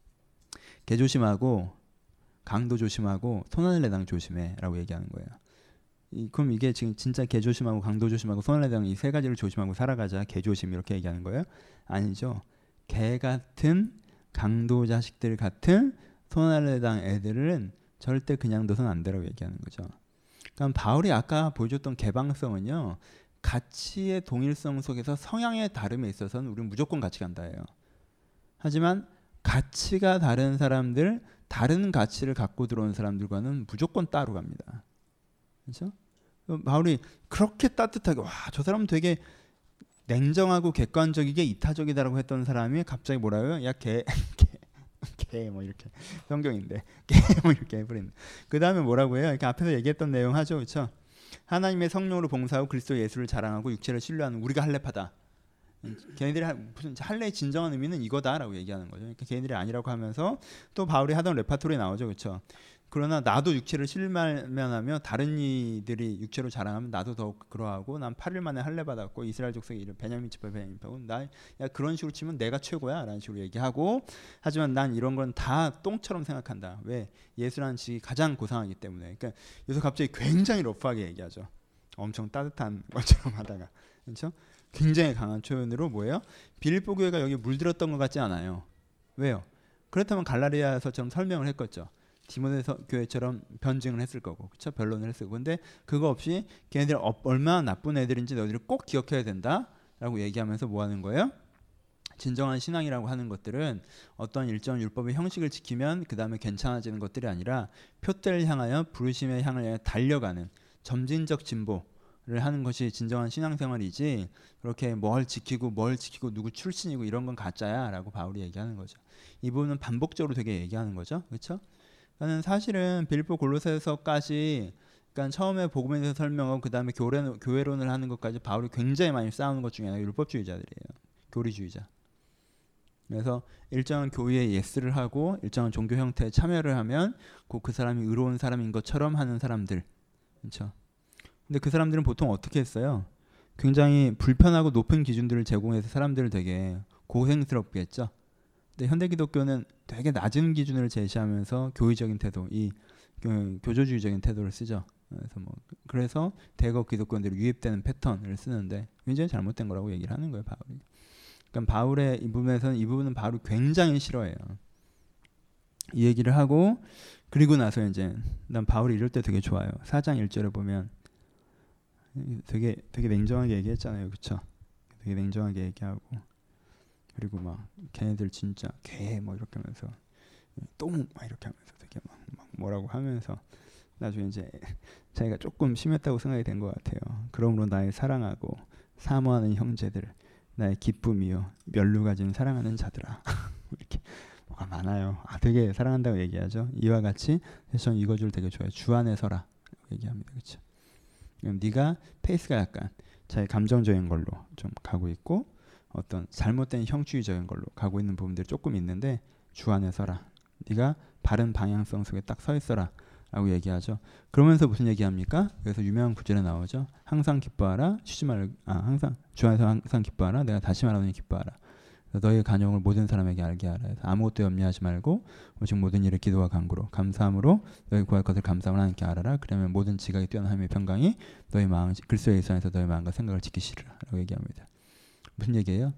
개 조심하고 강도 조심하고 손할례당 조심해라고 얘기하는 거예요. 이, 그럼 이게 지금 진짜 개 조심하고 강도 조심하고 손할례당 이 세 가지를 조심하고 살아가자 개 조심 이렇게 얘기하는 거예요? 아니죠. 개 같은 강도 자식들 같은 손할례당 애들은 절대 그냥 둬선 안 되라고 얘기하는 거죠. 그럼 바울이 아까 보여줬던 개방성은요. 가치의 동일성 속에서 성향의 다름에 있어서는 우리는 무조건 같이 간다예요. 하지만 가치가 다른 사람들, 다른 가치를 갖고 들어온 사람들과는 무조건 따로 갑니다. 그렇죠? 바울이 그렇게 따뜻하게 와, 저 사람은 되게 냉정하고 객관적이게 이타적이다라고 했던 사람이 갑자기 뭐라고요? 야, 개, 개, 개, 뭐 이렇게 성경인데 개, 뭐 이렇게 해버리는. 그 다음에 뭐라고 해요? 이렇게 앞에서 얘기했던 내용 하죠, 그렇죠? 하나님의 성령으로 봉사하고 그리스도 예수를 자랑하고 육체를 신뢰하는 우리가 할례파다. 걔네들이 무슨 할례의 진정한 의미는 이거다라고 얘기하는 거죠. 그러니까 걔네들이 아니라고 하면서 또 바울이 하던 레파토리에 나오죠, 그렇죠? 그러나 나도 육체를 실만하며 다른 이들이 육체로 자랑하면 나도 더욱 그러하고 난 팔 일 만에 할례 받았고 이스라엘 족속의 이름 베냐민 지파 베냐민 지파고 나 야 그런 식으로 치면 내가 최고야라는 식으로 얘기하고 하지만 난 이런 건 다 똥처럼 생각한다. 왜? 예수라는 직이 가장 고상하기 때문에. 그러니까 여기서 갑자기 굉장히 러프하게 얘기하죠. 엄청 따뜻한 것처럼 하다가 그렇죠? 굉장히 강한 표현으로 뭐예요? 빌립보 교회가 여기 물들었던 것 같지 않아요. 왜요? 그렇다면 갈라디아서처럼 설명을 했겠죠. 디모데 교회처럼 변증을 했을 거고, 그렇죠? 변론을 했을 거고. 근데 그거 없이 걔네들이 얼마나 나쁜 애들인지 너희들이 꼭 기억해야 된다라고 얘기하면서 뭐 하는 거예요? 진정한 신앙이라고 하는 것들은 어떤 일정 율법의 형식을 지키면 그 다음에 괜찮아지는 것들이 아니라 표대를 향하여 부르심의 향을 향해 달려가는 점진적 진보를 하는 것이 진정한 신앙생활이지 그렇게 뭘 지키고 뭘 지키고 누구 출신이고 이런 건 가짜야라고 바울이 얘기하는 거죠. 이 부분은 반복적으로 되게 얘기하는 거죠. 그렇죠? 그러니까 사실은 빌립보 골로새서까지 그러니까 처음에 복음에 대해서 설명하고 그 다음에 교회론을 하는 것까지 바울이 굉장히 많이 싸우는 것 중에 하나가 율법주의자들이에요. 교리주의자. 그래서 일정한 교회에 예스를 하고 일정한 종교 형태에 참여를 하면 꼭 그 사람이 의로운 사람인 것처럼 하는 사람들. 그렇죠? 근데 그 사람들은 보통 어떻게 했어요? 굉장히 불편하고 높은 기준들을 제공해서 사람들을 되게 고생스럽게 했죠. 근데 현대 기독교는 되게 낮은 기준을 제시하면서 교의적인 태도, 이 교조주의적인 태도를 쓰죠. 그래서 뭐 그래서 대거 기독교인들이 유입되는 패턴을 쓰는데 굉장히 잘못된 거라고 얘기를 하는 거예요, 바울이. 그러니까 바울의 이 부분에서는 이 부분은 바울이 굉장히 싫어해요. 이 얘기를 하고 그리고 나서 이제 난 바울이 이럴 때 되게 좋아요. 사 장 일 절에 보면 되게 되게 냉정하게 얘기했잖아요, 그렇죠? 되게 냉정하게 얘기하고 그리고 막 걔네들 진짜 개 뭐 이렇게 하면서 똥 막 이렇게 하면서 되게 막, 막 뭐라고 하면서 나중에 이제 자기가 조금 심했다고 생각이 된 것 같아요. 그러므로 나의 사랑하고 사모하는 형제들, 나의 기쁨이요 멸류가 지는 사랑하는 자들아. 이렇게 뭐가 많아요. 아 되게 사랑한다고 얘기하죠. 이와 같이 저는 이거 줄 되게 좋아요. 주 안에 서라 얘기합니다. 그렇죠? 네가 페이스가 약간 자기 감정적인 걸로 좀 가고 있고 어떤 잘못된 형주의적인 걸로 가고 있는 부분들이 조금 있는데 주 안에 서라. 네가 바른 방향성 속에 딱 서 있어라 라고 얘기하죠. 그러면서 무슨 얘기합니까? 그래서 유명한 구절에 나오죠. 항상 기뻐하라. 쉬지 말 아, 항상 주 안에서 항상 기뻐하라. 내가 다시 말하노니 기뻐하라. 너희의 간용을 모든 사람에게 알게 하라. 해서 아무것도 염려하지 말고 오직 모든 일에 기도와 간구로 감사함으로 너희 구할 것을 감사함으로 하나님께 알아라. 그러면 모든 지각이 뛰어난 하나님의 평강이 너희 마음 그리스도의 일선 안에서 너희 마음과 생각을 지키시리라 라고 얘기합니다. 무슨 얘기예요?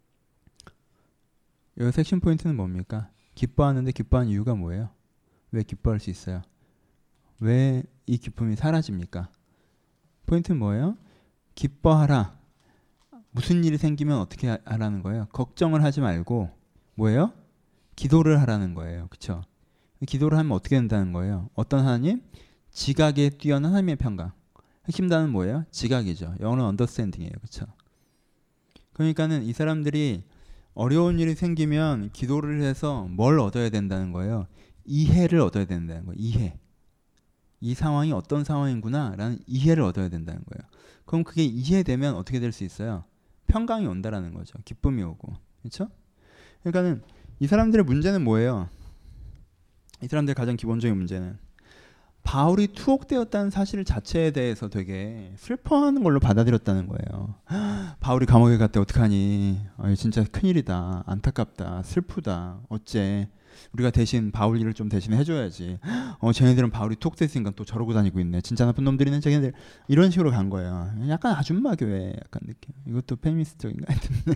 여기 핵심 포인트는 뭡니까? 기뻐하는데 기뻐하는 이유가 뭐예요? 왜 기뻐할 수 있어요? 왜 이 기쁨이 사라집니까? 포인트는 뭐예요? 기뻐하라. 무슨 일이 생기면 어떻게 하라는 거예요? 걱정을 하지 말고 뭐예요? 기도를 하라는 거예요. 그렇죠? 기도를 하면 어떻게 된다는 거예요? 어떤 하나님? 지각에 뛰어난 하나님의 평강. 핵심 단어는 뭐예요? 지각이죠. 영어는 understanding이에요. 그렇죠? 그러니까는 이 사람들이 어려운 일이 생기면 기도를 해서 뭘 얻어야 된다는 거예요? 이해를 얻어야 된다는 거예요. 이해. 이 상황이 어떤 상황이구나 라는 이해를 얻어야 된다는 거예요. 그럼 그게 이해되면 어떻게 될 수 있어요? 평강이 온다라는 거죠. 기쁨이 오고. 그렇죠? 그러니까는 이 사람들의 문제는 뭐예요? 이 사람들의 가장 기본적인 문제는 바울이 투옥되었다는 사실 자체에 대해서 되게 슬퍼하는 걸로 받아들였다는 거예요. 바울이 감옥에 갔대 어떡하니? 아, 진짜 큰일이다. 안타깝다. 슬프다. 어째? 우리가 대신 바울 일을 좀 대신 해줘야지. 어, 쟤네들은 바울이 투옥됐으니까 또 저러고 다니고 있네. 진짜 나쁜 놈들이는 쟤네들 이런 식으로 간 거예요. 약간 아줌마 교회 약간 느낌. 이것도 페미니스트적인가 하여튼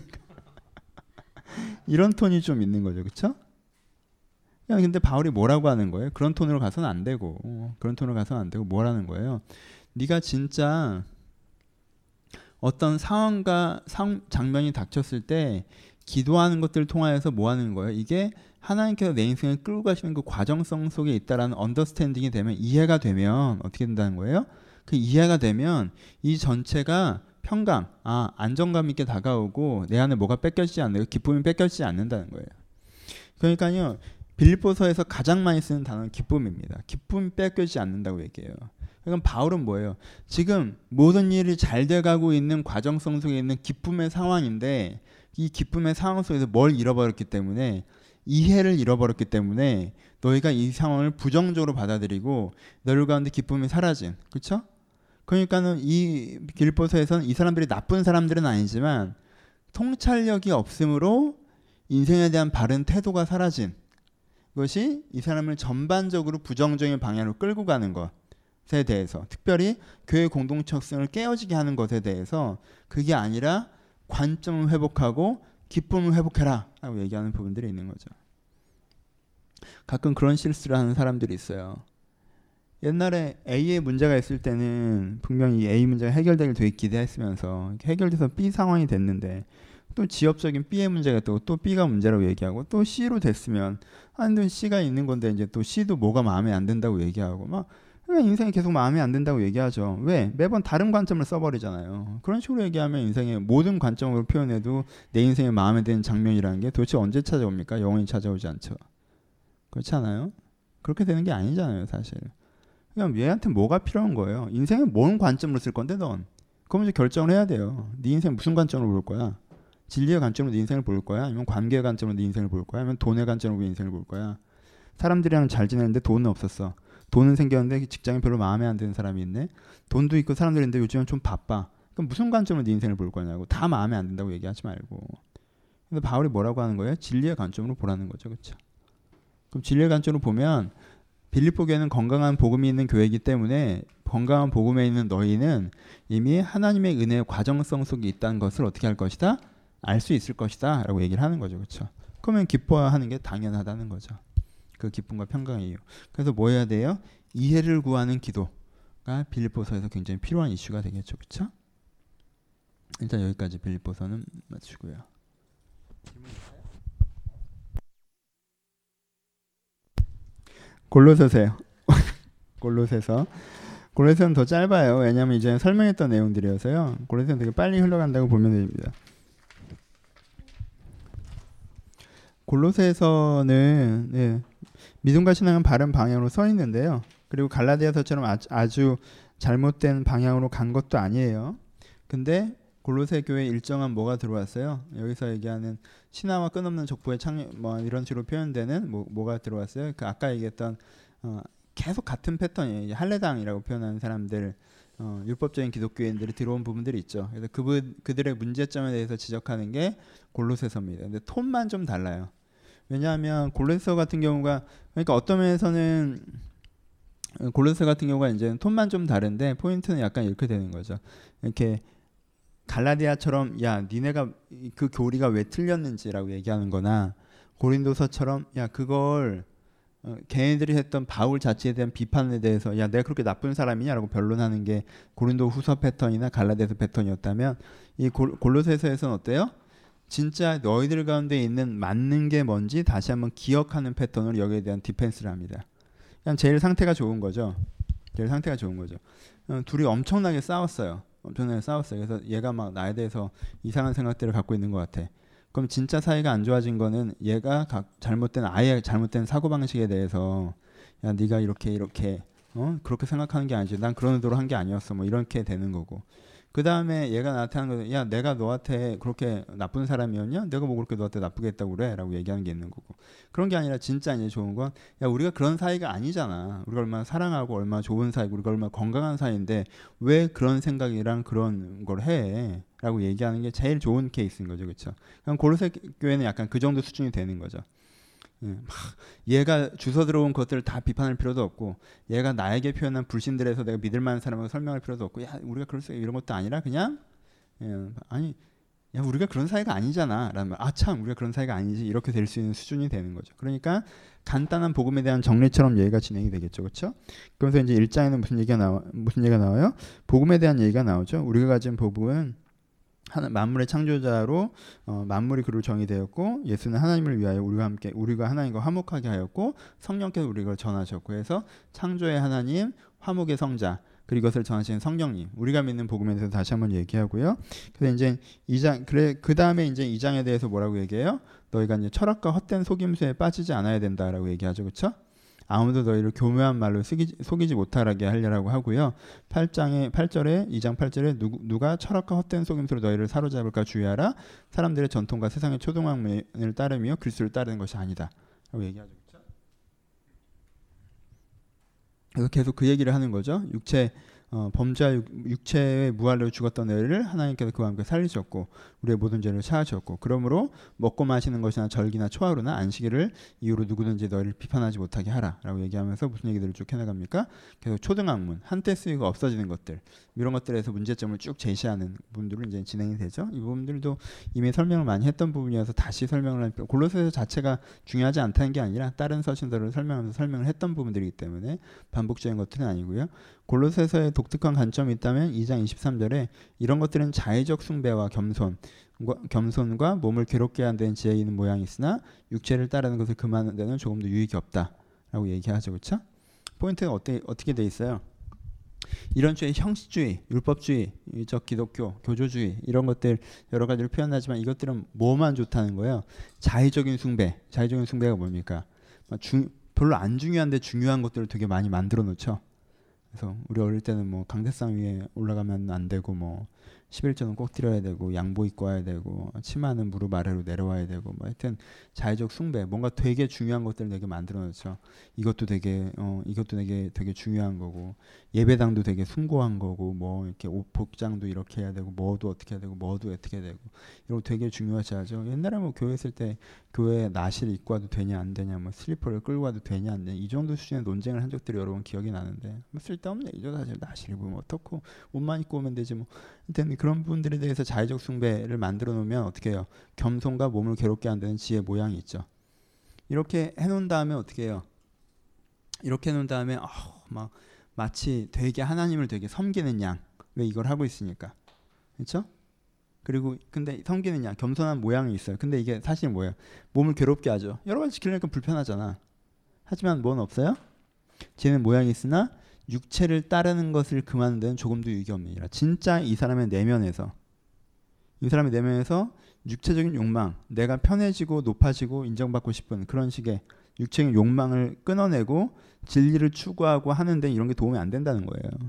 이런 톤이 좀 있는 거죠, 그렇죠? 근데 바울이 뭐라고 하는 거예요? 그런 톤으로 가서는 안 되고 어, 그런 톤으로 가서는 안 되고 뭐라는 거예요? 네가 진짜 어떤 상황과 상, 장면이 닥쳤을 때 기도하는 것들을 통하여서 뭐 하는 거예요? 이게 하나님께서 내 인생을 끌고 가시는 그 과정성 속에 있다라는 언더스탠딩이 되면 이해가 되면 어떻게 된다는 거예요? 그 이해가 되면 이 전체가 평강, 아 안정감 있게 다가오고 내 안에 뭐가 뺏겨지지 않는 기쁨이 뺏겨지지 않는다는 거예요. 그러니까요. 빌립보서에서 가장 많이 쓰는 단어는 기쁨입니다. 기쁨이 뺏겨지지 않는다고 얘기해요. 그럼 바울은 뭐예요? 지금 모든 일이 잘 돼가고 있는 과정성 속에 있는 기쁨의 상황인데 이 기쁨의 상황 속에서 뭘 잃어버렸기 때문에 이해를 잃어버렸기 때문에 너희가 이 상황을 부정적으로 받아들이고 너희 가운데 기쁨이 사라진. 그렇죠? 그러니까는 이 빌립보서에서는 이 사람들이 나쁜 사람들은 아니지만 통찰력이 없으므로 인생에 대한 바른 태도가 사라진 그것이 이 사람을 전반적으로 부정적인 방향으로 끌고 가는 것에 대해서 특별히 교회 공동체성을 깨어지게 하는 것에 대해서 그게 아니라 관점을 회복하고 기쁨을 회복해라 라고 얘기하는 부분들이 있는 거죠. 가끔 그런 실수를 하는 사람들이 있어요. 옛날에 A에 문제가 있을 때는 분명히 A 문제가 해결되길 되게 기대했으면서 해결돼서 B 상황이 됐는데 또 지엽적인 B의 문제가 있고 또 B가 문제라고 얘기하고 또 C로 됐으면 한든 C가 있는 건데 이제 또 C도 뭐가 마음에 안 든다고 얘기하고 막 그러니까 인생이 계속 마음에 안 든다고 얘기하죠. 왜? 매번 다른 관점을 써버리잖아요. 그런 식으로 얘기하면 인생의 모든 관점으로 표현해도 내 인생에 마음에 드는 장면이라는 게 도대체 언제 찾아옵니까? 영원히 찾아오지 않죠. 그렇지 않아요? 그렇게 되는 게 아니잖아요, 사실. 그냥 얘한테 뭐가 필요한 거예요? 인생에 뭔 관점으로 쓸 건데 넌? 그럼 이제 결정을 해야 돼요. 네 인생 무슨 관점으로 볼 거야? 진리의 관점으로 네 인생을 볼 거야? 아니면 관계의 관점으로 네 인생을 볼 거야? 아니면 돈의 관점으로 네 인생을 볼 거야? 사람들이랑 잘 지내는데 돈은 없었어. 돈은 생겼는데 직장이 별로 마음에 안 드는 사람이 있네. 돈도 있고 사람들이 있는데 요즘은 좀 바빠. 그럼 무슨 관점으로 네 인생을 볼 거냐고. 다 마음에 안 든다고 얘기하지 말고. 근데 바울이 뭐라고 하는 거예요? 진리의 관점으로 보라는 거죠. 그렇죠? 그럼 진리의 관점으로 보면 빌립보 교회는 건강한 복음이 있는 교회이기 때문에 건강한 복음에 있는 너희는 이미 하나님의 은혜의 과정성 속에 있다는 것을 어떻게 할 것이다? 알 수 있을 것이다 라고 얘기를 하는 거죠. 그렇죠? 그러면 기뻐하는 게 당연하다는 거죠. 그 기쁨과 평강의 이유. 그래서 뭐 해야 돼요? 이해를 구하는 기도가 빌립보서에서 굉장히 필요한 이슈가 되겠죠. 그렇죠? 일단 여기까지 빌립보서는 마치고요. 골로새서 골로새서. 골로새는 더 짧아요. 왜냐하면 이제 설명했던 내용들이어서요. 골로새는 되게 빨리 흘러간다고 보면 됩니다. 골로새서는 예, 믿음과 신앙은 바른 방향으로 서 있는데요. 그리고 갈라디아서처럼 아주, 아주 잘못된 방향으로 간 것도 아니에요. 근데 골로새 교회에 일정한 뭐가 들어왔어요. 여기서 얘기하는 신화와 끝없는 족보의 창, 뭐 이런 식으로 표현되는 뭐, 뭐가 들어왔어요. 그 아까 얘기했던 어, 계속 같은 패턴이에요. 할례당이라고 표현하는 사람들, 어, 율법적인 기독교인들이 들어온 부분들이 있죠. 그래서 그분 그들의 문제점에 대해서 지적하는 게 골로새서입니다. 근데 톤만 좀 달라요. 왜냐하면 골로새 같은 경우가 그러니까 어떤 면에서는 골로새 같은 경우가 이제 톤만 좀 다른데 포인트는 약간 이렇게 되는 거죠. 이렇게 갈라디아처럼 야 니네가 그 교리가 왜 틀렸는지라고 얘기하는 거나 고린도서처럼 야 그걸 어, 걔네들이 했던 바울 자체에 대한 비판에 대해서 야 내가 그렇게 나쁜 사람이냐라고 변론하는 게 고린도 후서 패턴이나 갈라디아서 패턴이었다면 이 골, 골로새서에서는 어때요? 진짜 너희들 가운데 있는 맞는 게 뭔지 다시 한번 기억하는 패턴으로 여기에 대한 디펜스를 합니다. 그냥 제일 상태가 좋은 거죠. 제일 상태가 좋은 거죠. 어, 둘이 엄청나게 싸웠어요. 엄청나게 싸웠어요. 그래서 얘가 막 나에 대해서 이상한 생각들을 갖고 있는 것 같아. 그럼 진짜 사이가 안 좋아진 거는 얘가 각 잘못된 아예 잘못된 사고방식에 대해서 야 네가 이렇게 이렇게 어 그렇게 생각하는 게 아니지. 난 그런 의도로 한 게 아니었어. 뭐 이렇게 되는 거고. 그 다음에 얘가 나한테 하는 거는 야 내가 너한테 그렇게 나쁜 사람이었냐? 내가 뭐 그렇게 너한테 나쁘게 했다고 그래? 라고 얘기하는 게 있는 거고. 그런 게 아니라 진짜 이제 좋은 건 야 우리가 그런 사이가 아니잖아. 우리가 얼마나 사랑하고 얼마나 좋은 사이고 우리가 얼마나 건강한 사이인데 왜 그런 생각이랑 그런 걸 해? 라고 얘기하는 게 제일 좋은 케이스인 거죠. 그렇죠? 그럼 골로새 교회는 약간 그 정도 수준이 되는 거죠. 예, 막 얘가 주워 들어온 것들을 다 비판할 필요도 없고 얘가 나에게 표현한 불신들에서 내가 믿을 만한 사람을 설명할 필요도 없고 야 우리가 그럴 수 이런 것도 아니라 그냥 예, 아니 야 우리가 그런 사이가 아니잖아 라는 말 아 참 우리가 그런 사이가 아니지 이렇게 될 수 있는 수준이 되는 거죠. 그러니까 간단한 복음에 대한 정리처럼 얘기가 진행이 되겠죠. 그렇죠? 그러면서 이제 일 장에는 무슨 얘기가 나와 무슨 얘기가 나와요? 복음에 대한 얘기가 나오죠. 우리가 가진 복음은 하나, 만물의 창조자로 어, 만물이 그로 정의되었고 예수는 하나님을 위하여 우리가 함께 우리가 하나님과 화목하게 하였고 성령께서 우리를 전하셨고 해서 창조의 하나님 화목의 성자 그리고 이것을 전하시는 성령님 우리가 믿는 복음에 대해서 다시 한번 얘기하고요. 그래서 이제 이 장 그래 그 다음에 이제 이 장에 대해서 뭐라고 얘기해요? 너희가 이제 철학과 헛된 속임수에 빠지지 않아야 된다라고 얘기하죠, 그렇죠? 아무도 너희를 교묘한 말로 속이지, 속이지 못하게 하려고 하고요. 팔 장에 팔 절에 이 장 팔 절에 누구, 누가 철학과 헛된 속임수로 너희를 사로잡을까 주의하라. 사람들의 전통과 세상의 초등학문을 따르며 그리스도를 따르는 것이 아니다. 라고 얘기하죠. 그렇죠? 그래서 계속 그 얘기를 하는 거죠. 육체 어, 범죄와 육체의 무할로 죽었던 너희를 하나님께서 그와 함께 살리셨고 우리의 모든 죄를 사하셨고 그러므로 먹고 마시는 것이나 절기나 초하루나 안식일을 이유로 누구든지 너희를 비판하지 못하게 하라 라고 얘기하면서 무슨 얘기들을 쭉 해나갑니까? 계속 초등학문 한때 쓰이고 없어지는 것들 이런 것들에서 문제점을 쭉 제시하는 부분들로 이제 진행이 되죠. 이 부분들도 이미 설명을 많이 했던 부분이어서 다시 설명을 할 필요 골로새서 자체가 중요하지 않다는 게 아니라 다른 서신들을 설명하면서 설명을 했던 부분들이기 때문에 반복적인 것들은 아니고요. 골로새서의 독특한 관점이 있다면 이 장 이십삼 절에 이런 것들은 자의적 숭배와 겸손, 겸손과 몸을 괴롭게 하는 데는 지혜 있는 모양이 있으나 육체를 따르는 것을 금하는 데는 조금도 유익이 없다라고 얘기하죠. 그렇죠? 포인트가 어떻게, 어떻게 돼 있어요? 이런 쪽의 형식주의, 율법주의, 적 기독교, 교조주의 이런 것들 여러 가지를 표현하지만 이것들은 뭐만 좋다는 거예요? 자의적인 숭배. 자의적인 숭배가 뭡니까? 중, 별로 안 중요한데 중요한 것들을 되게 많이 만들어 놓죠. 그래서 우리 어릴 때는 뭐 강대상 위에 올라가면 안 되고 뭐 십일조는 꼭 드려야 되고 양복 입고 와야 되고 치마는 무릎 아래로 내려와야 되고 뭐 하여튼 자의적 숭배 뭔가 되게 중요한 것들을 되게 만들어 놓죠. 이것도 되게 어 이것도 되게 되게 중요한 거고 예배당도 되게 숭고한 거고 뭐 이렇게 옷 복장도 이렇게 해야 되고 뭐도 어떻게 해야 되고 뭐도 어떻게 해야 되고 이런 거 되게 중요하지 하죠. 옛날에 뭐 교회 있을 때 교회 나시를 입고 와도 되냐 안 되냐 뭐 슬리퍼를 끌고 와도 되냐 안 되냐 이 정도 수준의 논쟁을 한 적들이 여러 번 기억이 나는데 뭐 쓸데없네 이죠. 사실 나시를 입으면 어떻고 옷만 입고 오면 되지 뭐 하여튼 그런 부분들에 대해서 자의적 숭배를 만들어 놓으면 어떻게 해요? 겸손과 몸을 괴롭게 한다는 지혜 모양이 있죠. 이렇게 해놓은 다음에 어떻게 해요? 이렇게 해놓은 다음에 어, 막 마치 되게 하나님을 되게 섬기는 양. 왜 이걸 하고 있으니까. 그렇죠? 그리고 근데 섬기는 양, 겸손한 모양이 있어요. 근데 이게 사실 뭐예요? 몸을 괴롭게 하죠. 여러 가지 지키려니까 불편하잖아. 하지만 뭔 없어요? 지혜는 모양이 있으나 육체를 따르는 것을 금하는 데는 조금도 유익이 없느니라. 진짜 이 사람의 내면에서 이 사람의 내면에서 육체적인 욕망, 내가 편해지고 높아지고 인정받고 싶은 그런 식의 육체적인 욕망을 끊어내고 진리를 추구하고 하는데 이런 게 도움이 안 된다는 거예요.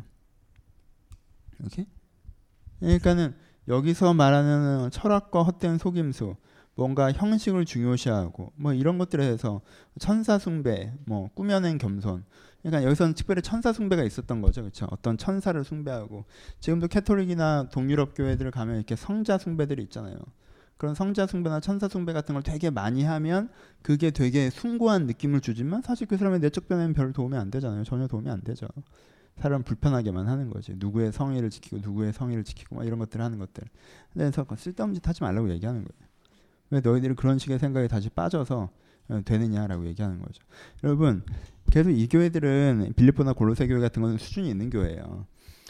이렇게? 그러니까는 여기서 말하는 철학과 헛된 속임수, 뭔가 형식을 중요시하고 뭐 이런 것들에 대해서 천사 숭배, 뭐 꾸며낸 겸손. 그러니까 여기서는 특별히 천사 숭배가 있었던 거죠, 그렇죠? 어떤 천사를 숭배하고 지금도 캐톨릭이나 동유럽 교회들 가면 이렇게 성자 숭배들이 있잖아요. 그런 성자 숭배나 천사 숭배 같은 걸 되게 많이 하면 그게 되게 숭고한 느낌을 주지만 사실 그 사람의 내적 변화에는 별 도움이 안 되잖아요. 전혀 도움이 안 되죠. 사람 불편하게만 하는 거지. 누구의 성의를 지키고 누구의 성의를 지키고 막 이런 것들을 하는 것들. 그래서 쓸데없는 짓 하지 말라고 얘기하는 거예요. 왜 너희들이 그런 식의 생각에 다시 빠져서 되느냐라고 얘기하는 거죠. 여러분 계속 이 교회들은 빌립보나 골로새 교회 같은 거는 수준이 있는 교회예요.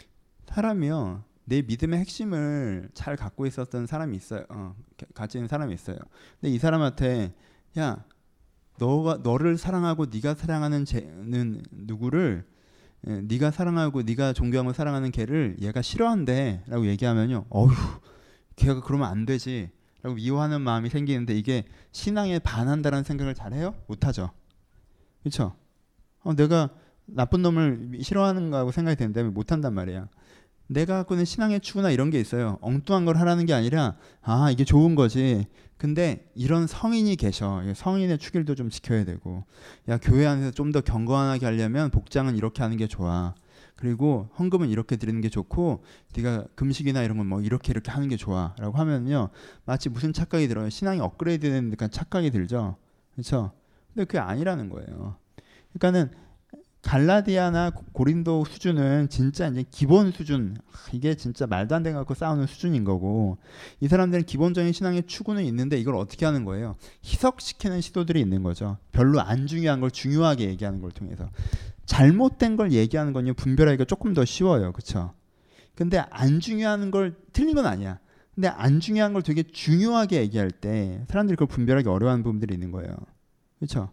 사람이요 내 믿음의 핵심을 잘 갖고 있었던 사람이 있어요. 어, 가진 사람이 있어요. 근데 이 사람한테 야 너가 너를 사랑하고 네가 사랑하는 쟤는 누구를 예, 네가 사랑하고 네가 존경하고 사랑하는 걔를 얘가 싫어한대 라고 얘기하면요 어휴 걔가 그러면 안 되지 라고 미워하는 마음이 생기는데 이게 신앙에 반한다는 생각을 잘해요? 못하죠. 그렇죠? 어, 내가 나쁜 놈을 싫어하는 거하고 생각이 되는데 못한단 말이야. 내가 갖고 있는 신앙의 추구나 이런 게 있어요. 엉뚱한 걸 하라는 게 아니라 아 이게 좋은 거지. 근데 이런 성인이 계셔. 성인의 축일도 좀 지켜야 되고 야 교회 안에서 좀 더 경건하게 하려면 복장은 이렇게 하는 게 좋아. 그리고 헌금은 이렇게 드리는 게 좋고 네가 금식이나 이런 건 뭐 이렇게 이렇게 하는 게 좋아 라고 하면요 마치 무슨 착각이 들어요. 신앙이 업그레이드 되는 듯한 착각이 들죠. 그렇죠? 근데 그게 아니라는 거예요. 그러니까는 갈라디아나 고린도 수준은 진짜 이제 기본 수준, 이게 진짜 말도 안 되는 거 갖고 싸우는 수준인 거고 이 사람들은 기본적인 신앙의 추구는 있는데 이걸 어떻게 하는 거예요? 희석시키는 시도들이 있는 거죠. 별로 안 중요한 걸 중요하게 얘기하는 걸 통해서. 잘못된 걸 얘기하는 건요 분별하기가 조금 더 쉬워요. 그렇죠? 근데 안 중요한 걸 틀린 건 아니야. 근데 안 중요한 걸 되게 중요하게 얘기할 때 사람들이 그걸 분별하기 어려워하는 부분들이 있는 거예요. 그렇죠?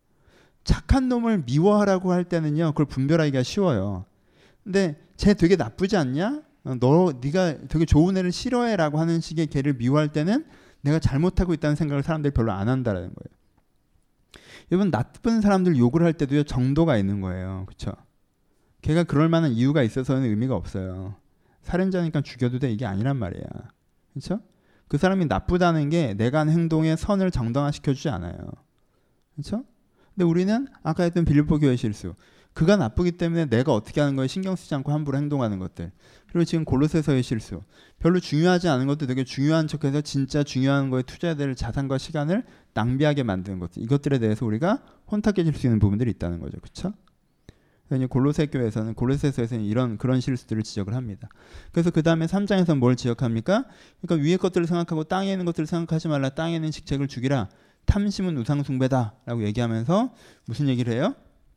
착한 놈을 미워하라고 할 때는요 그걸 분별하기가 쉬워요. 근데 쟤 되게 나쁘지 않냐? 너 네가 되게 좋은 애를 싫어해라고 하는 식의 걔를 미워할 때는 내가 잘못하고 있다는 생각을 사람들이 별로 안 한다라는 거예요. 여러분 나쁜 사람들 욕을 할 때도요 정도가 있는 거예요. 그렇죠? 걔가 그럴 만한 이유가 있어서는 의미가 없어요. 살인자니까 죽여도 돼 이게 아니란 말이야. 그렇죠? 그 사람이 나쁘다는 게 내가 한 행동의 선을 정당화시켜주지 않아요. 그렇죠? 근데 우리는 아까 했던 빌립보 교회 실수, 그가 나쁘기 때문에 내가 어떻게 하는 거에 신경 쓰지 않고 함부로 행동하는 것들, 그리고 지금 골로새서의 실수, 별로 중요하지 않은 것도 되게 중요한 척해서 진짜 중요한 거에 투자해야 될 자산과 시간을 낭비하게 만드는 것들, 이것들에 대해서 우리가 혼탁해질 수 있는 부분들이 있다는 거죠. 그렇죠? 그래서 골로새 교회에서는 골로새서에서는 이런 그런 실수들을 지적을 합니다. 그래서 그 다음에 삼 장에서 뭘 지적합니까? 그러니까 위의 것들을 생각하고 땅에 있는 것들을 생각하지 말라. 땅에 있는 직책을 죽이라. 탐심은 우상 숭배다라고 얘기하면서 무슨 얘기를 해요?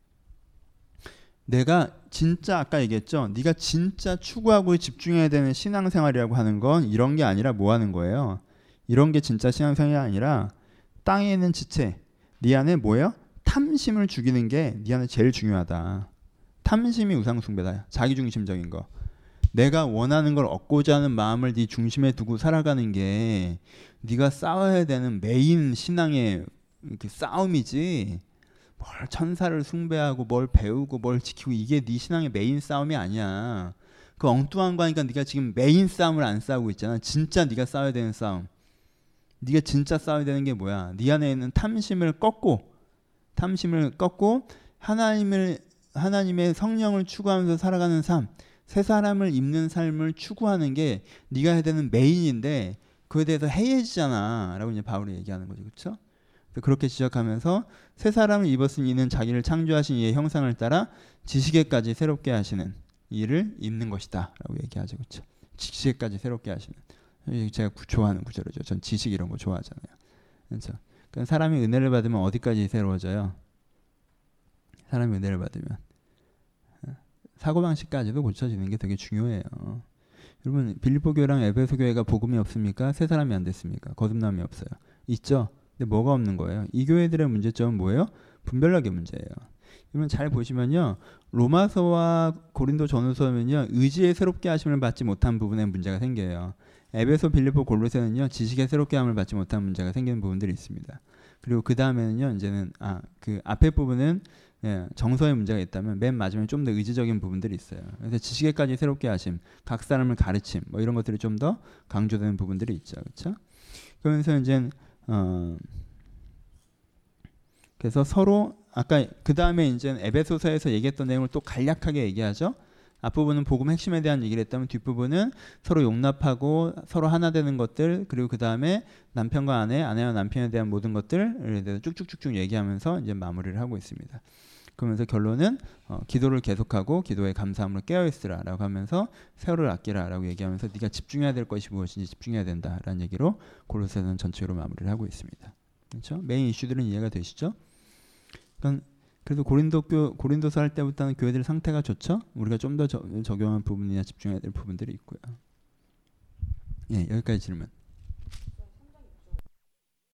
내가 진짜 아까 얘기했죠. 네가 진짜 추구하고 집중해야 되는 신앙생활이라고 하는 건 이런 게 아니라 뭐 하는 거예요? 이런 게 진짜 신앙생활이 아니라 땅에 있는 지체, 네 안에 뭐예요? 탐심을 죽이는 게 네 안에 제일 중요하다. 탐심이 우상 숭배다. 자기중심적인 거. 내가 원하는 걸 얻고자 하는 마음을 네 중심에 두고 살아가는 게 네가 싸워야 되는 메인 신앙의 이렇게 싸움이지, 뭘 천사를 숭배하고 뭘 배우고 뭘 지키고 이게 네 신앙의 메인 싸움이 아니야. 그 엉뚱한 거 하니까 네가 지금 메인 싸움을 안 싸우고 있잖아. 진짜 네가 싸워야 되는 싸움. 네가 진짜 싸워야 되는 게 뭐야? 네 안에 있는 탐심을 꺾고 탐심을 꺾고 하나님을 하나님의 성령을 추구하면서 살아가는 삶, 새 사람을 입는 삶을 추구하는 게 네가 해야 되는 메인인데 그에 대해서 해이해지잖아 라고 이제 바울이 얘기하는 거죠. 그렇죠? 그렇게 지적하면서 새 사람을 입었으니 이는 자기를 창조하신 이의 형상을 따라 지식에까지 새롭게 하시는 이를 입는 것이다 라고 얘기하죠. 그렇죠? 지식에까지 새롭게 하시는, 제가 좋아하는 구절이죠. 전 지식 이런 거 좋아하잖아요. 그렇죠? 그러니까 사람이 은혜를 받으면 어디까지 새로워져요? 사람이 은혜를 받으면 사고방식까지도 고쳐지는 게 되게 중요해요. 여러분 빌립보 교회랑 에베소 교회가 복음이 없습니까? 새 사람이 안 됐습니까? 거듭남이 없어요. 있죠. 근데 뭐가 없는 거예요? 이 교회들의 문제점은 뭐예요? 분별력의 문제예요. 이건 잘 보시면요. 로마서와 고린도 전후서는요. 의지의 새롭게 하심을 받지 못한 부분에 문제가 생겨요. 에베소, 빌립보, 골로새는요. 지식의 새롭게 함을 받지 못한 문제가 생기는 부분들이 있습니다. 그리고 그 다음에는요. 이제는 아, 그 앞에 부분은 예, 정서의 문제가 있다면 맨 마지막에 좀 더 의지적인 부분들이 있어요. 그래서 지식에까지 새롭게 하심, 각 사람을 가르침, 뭐 이런 것들이 좀 더 강조되는 부분들이 있죠, 그렇죠? 그러면서 이제 어, 그래서 서로 아까 그 다음에 이제 에베소서에서 얘기했던 내용을 또 간략하게 얘기하죠. 앞부분은 복음 핵심에 대한 얘기를 했다면 뒷부분은 서로 용납하고 서로 하나 되는 것들, 그리고 그 다음에 남편과 아내, 아내와 남편에 대한 모든 것들에 대해서 쭉쭉쭉쭉 얘기하면서 이제 마무리를 하고 있습니다. 그러면서 결론은 어, 기도를 계속하고 기도에 감사함으로 깨어있으라 라고 하면서 세월을 아끼라 라고 얘기하면서 네가 집중해야 될 것이 무엇인지 집중해야 된다라는 얘기로 골로새는 전체로 마무리를 하고 있습니다. 그렇죠? 메인 이슈들은 이해가 되시죠? 그러니까 그래도 고린도 교, 고린도서 할 때부터는 교회들 상태가 좋죠? 우리가 좀 더 적용한 부분이나 집중해야 될 부분들이 있고요. 예, 여기까지 질문.